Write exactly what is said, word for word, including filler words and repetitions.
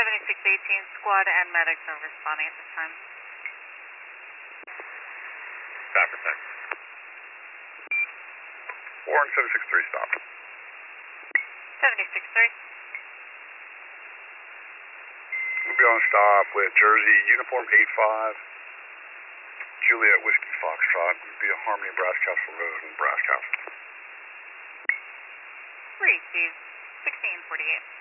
seventy-six eighteen, squad and medics are responding at this time. Stop protect. Warren seven six three, stop. seventy-six three. We'll be on stop with Jersey, uniform eight five, Juliet Whiskey Foxtrot. We'll be at Harmony, Brass Castle Road and Brass Castle. Receive sixteen forty-eight.